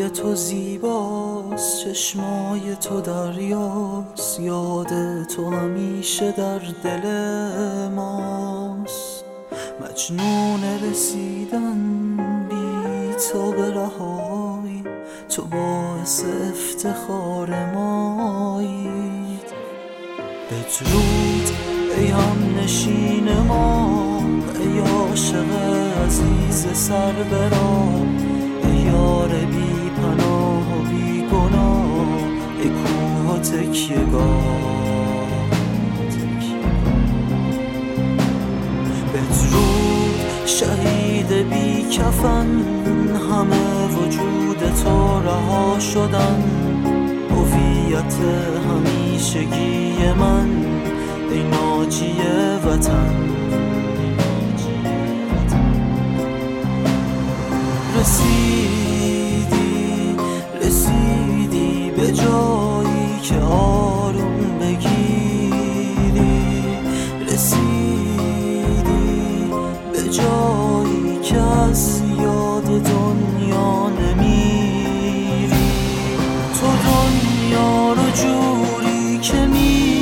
روی تو زیباست، چشمای تو دریاست، یاد تو همیشه در دل ماست. مجنون رسیدن بی تو به رهایی، تو باعث افتخار مایی. بدرود ای هم نشین ما، ای عاشق عزیز سر برا، ای یار بی پناه و بی گناه، ای کوه و تکیه‌گاه. بدرود شهید بی کفن، همه وجود تو رها شدن، هویت همیشگی من، ای ناجی وطن. رسیدی به جایی که آروم بگیری، رسیدی به جایی که از یاد دنیا نمیری. تو دنیا رو جوری که